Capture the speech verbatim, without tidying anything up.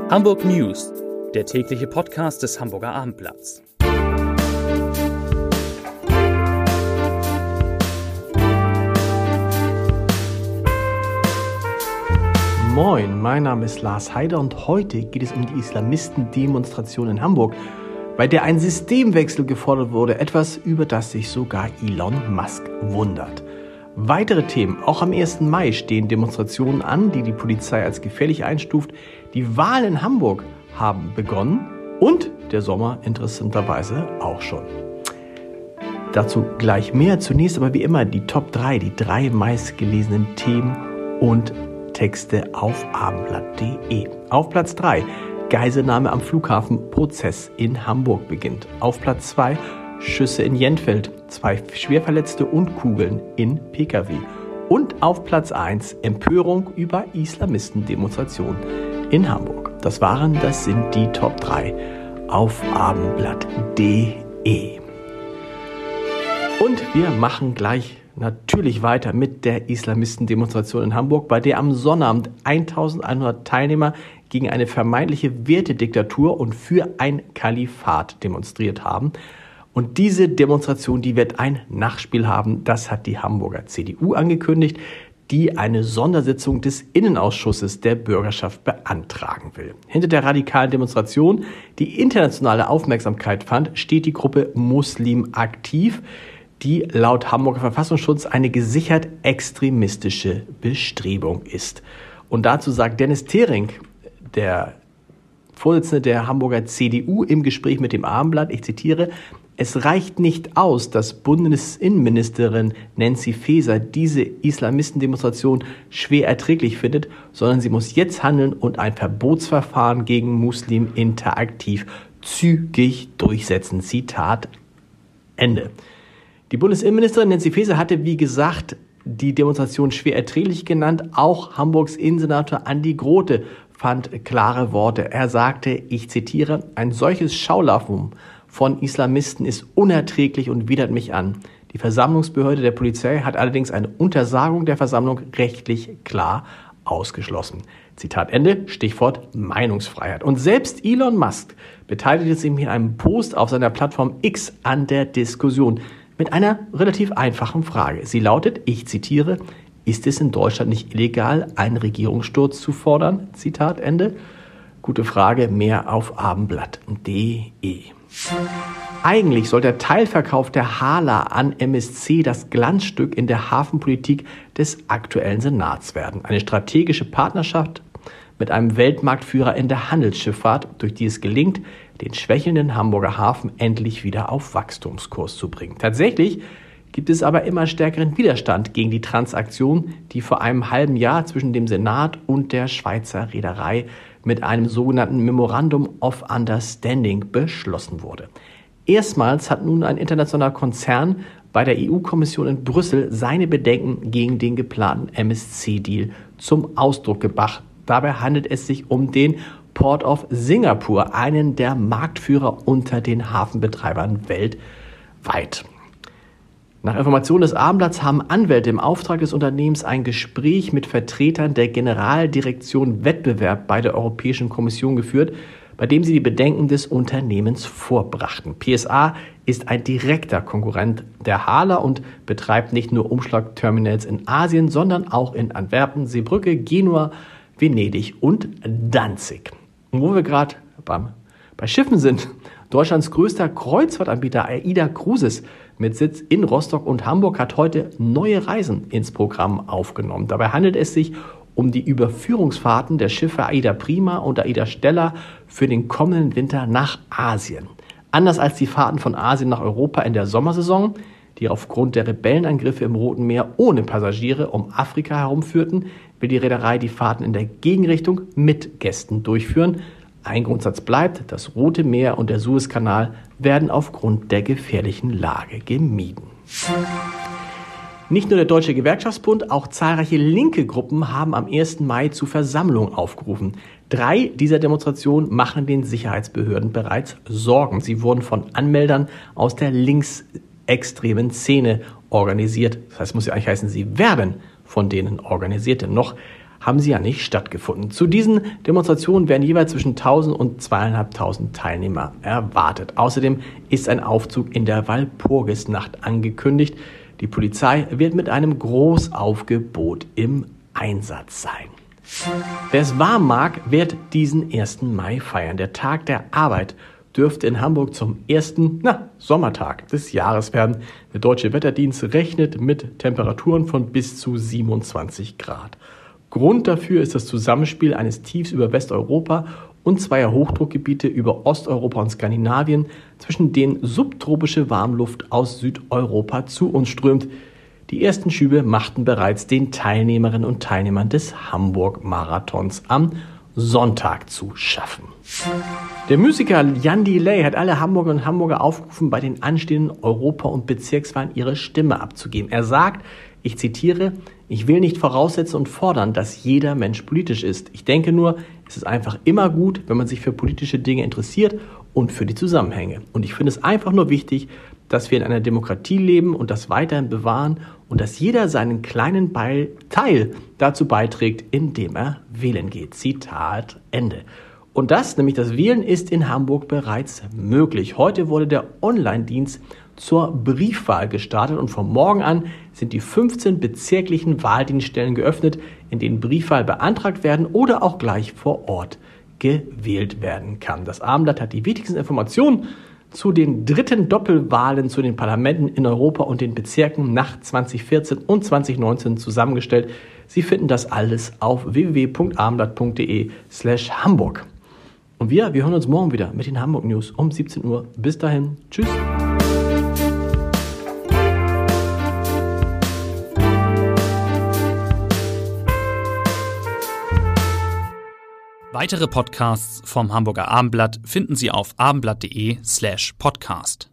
Hamburg News, der tägliche Podcast des Hamburger Abendblatts. Moin, mein Name ist Lars Heider und heute geht es um die Islamisten-Demonstration in Hamburg, bei der ein Systemwechsel gefordert wurde, etwas, über das sich sogar Elon Musk wundert. Weitere Themen: Auch am ersten Mai stehen Demonstrationen an, die die Polizei als gefährlich einstuft. Die Wahlen in Hamburg haben begonnen und der Sommer interessanterweise auch schon. Dazu gleich mehr. Zunächst aber wie immer die Top drei, die drei meistgelesenen Themen und Texte auf abendblatt punkt de. Auf Platz drei, Geiselnahme am Flughafen, Prozess in Hamburg beginnt. Auf Platz zwei, Schüsse in Jentfeld, zwei Schwerverletzte und Kugeln in P K W. Und auf Platz eins, Empörung über Islamistendemonstration in Hamburg. Das waren, das sind die Top drei auf abendblatt punkt de. Und wir machen gleich natürlich weiter mit der Islamistendemonstration in Hamburg, bei der am Sonnabend eintausendeinhundert Teilnehmer gegen eine vermeintliche Wertediktatur und für ein Kalifat demonstriert haben. Und diese Demonstration, die wird ein Nachspiel haben. Das hat die Hamburger C D U angekündigt, die eine Sondersitzung des Innenausschusses der Bürgerschaft beantragen will. Hinter der radikalen Demonstration, die internationale Aufmerksamkeit fand, steht die Gruppe Muslim Aktiv, die laut Hamburger Verfassungsschutz eine gesichert extremistische Bestrebung ist. Und dazu sagt Dennis Thering, der Vorsitzende der Hamburger C D U, im Gespräch mit dem Abendblatt, ich zitiere: Es reicht nicht aus, dass Bundesinnenministerin Nancy Faeser diese Islamistendemonstration schwer erträglich findet, sondern sie muss jetzt handeln und ein Verbotsverfahren gegen Muslim Interaktiv zügig durchsetzen. Zitat Ende. Die Bundesinnenministerin Nancy Faeser hatte, wie gesagt, die Demonstration schwer erträglich genannt. Auch Hamburgs Innensenator Andi Grote fand klare Worte. Er sagte, ich zitiere: Ein solches Schaulaufen von Islamisten ist unerträglich und widert mich an. Die Versammlungsbehörde der Polizei hat allerdings eine Untersagung der Versammlung rechtlich klar ausgeschlossen. Zitat Ende, Stichwort Meinungsfreiheit. Und selbst Elon Musk beteiligte sich mit einem Post auf seiner Plattform X an der Diskussion mit einer relativ einfachen Frage. Sie lautet, ich zitiere: Ist es in Deutschland nicht illegal, einen Regierungssturz zu fordern? Zitat Ende. Gute Frage, mehr auf abendblatt punkt de. Eigentlich soll der Teilverkauf der Hala an M S C das Glanzstück in der Hafenpolitik des aktuellen Senats werden. Eine strategische Partnerschaft mit einem Weltmarktführer in der Handelsschifffahrt, durch die es gelingt, den schwächelnden Hamburger Hafen endlich wieder auf Wachstumskurs zu bringen. Tatsächlich gibt es aber immer stärkeren Widerstand gegen die Transaktion, die vor einem halben Jahr zwischen dem Senat und der Schweizer Reederei mit einem sogenannten Memorandum of Understanding beschlossen wurde. Erstmals hat nun ein internationaler Konzern bei der E U-Kommission in Brüssel seine Bedenken gegen den geplanten M S C-Deal zum Ausdruck gebracht. Dabei handelt es sich um den Port of Singapore, einen der Marktführer unter den Hafenbetreibern weltweit. Nach Informationen des Abendblatts haben Anwälte im Auftrag des Unternehmens ein Gespräch mit Vertretern der Generaldirektion Wettbewerb bei der Europäischen Kommission geführt, bei dem sie die Bedenken des Unternehmens vorbrachten. P S A ist ein direkter Konkurrent der Hala und betreibt nicht nur Umschlagterminals in Asien, sondern auch in Antwerpen, Seebrücke, Genua, Venedig und Danzig. Und wo wir gerade beim bei Schiffen sind: Deutschlands größter Kreuzfahrtanbieter AIDA Cruises mit Sitz in Rostock und Hamburg hat heute neue Reisen ins Programm aufgenommen. Dabei handelt es sich um die Überführungsfahrten der Schiffe AIDA Prima und AIDA Stella für den kommenden Winter nach Asien. Anders als die Fahrten von Asien nach Europa in der Sommersaison, die aufgrund der Rebellenangriffe im Roten Meer ohne Passagiere um Afrika herumführten, will die Reederei die Fahrten in der Gegenrichtung mit Gästen durchführen. Ein Grundsatz bleibt: Das Rote Meer und der Suezkanal werden aufgrund der gefährlichen Lage gemieden. Nicht nur der Deutsche Gewerkschaftsbund, auch zahlreiche linke Gruppen haben am ersten Mai zu Versammlungen aufgerufen. Drei dieser Demonstrationen machen den Sicherheitsbehörden bereits Sorgen. Sie wurden von Anmeldern aus der linksextremen Szene organisiert. Das heißt, muss ja eigentlich heißen, sie werden von denen organisiert. Denn noch haben sie ja nicht stattgefunden. Zu diesen Demonstrationen werden jeweils zwischen tausend und zweitausendfünfhundert Teilnehmer erwartet. Außerdem ist ein Aufzug in der Walpurgisnacht angekündigt. Die Polizei wird mit einem Großaufgebot im Einsatz sein. Wer es warm mag, wird diesen ersten Mai feiern. Der Tag der Arbeit dürfte in Hamburg zum ersten na, Sommertag des Jahres werden. Der Deutsche Wetterdienst rechnet mit Temperaturen von bis zu siebenundzwanzig Grad. Grund dafür ist das Zusammenspiel eines Tiefs über Westeuropa und zweier Hochdruckgebiete über Osteuropa und Skandinavien, zwischen denen subtropische Warmluft aus Südeuropa zu uns strömt. Die ersten Schübe machten bereits den Teilnehmerinnen und Teilnehmern des Hamburg-Marathons am Sonntag zu schaffen. Der Musiker Jan Delay hat alle Hamburger und Hamburger aufgerufen, bei den anstehenden Europa- und Bezirkswahlen ihre Stimme abzugeben. Er sagt, ich zitiere, ich will nicht voraussetzen und fordern, dass jeder Mensch politisch ist. Ich denke nur, es ist einfach immer gut, wenn man sich für politische Dinge interessiert und für die Zusammenhänge. Und ich finde es einfach nur wichtig, dass wir in einer Demokratie leben und das weiterhin bewahren und dass jeder seinen kleinen Teil dazu beiträgt, indem er wählen geht. Zitat Ende. Und das, nämlich das Wählen, ist in Hamburg bereits möglich. Heute wurde der Online-Dienst zur Briefwahl gestartet und von morgen an sind die fünfzehn bezirklichen Wahldienststellen geöffnet, in denen Briefwahl beantragt werden oder auch gleich vor Ort gewählt werden kann. Das Abendblatt hat die wichtigsten Informationen zu den dritten Doppelwahlen zu den Parlamenten in Europa und den Bezirken nach zwanzig vierzehn und zwanzig neunzehn zusammengestellt. Sie finden das alles auf w w w punkt abendblatt punkt d e slash Hamburg. Und wir, wir hören uns morgen wieder mit den Hamburg News um siebzehn Uhr. Bis dahin, tschüss. Weitere Podcasts vom Hamburger Abendblatt finden Sie auf abendblatt punkt de slash podcast.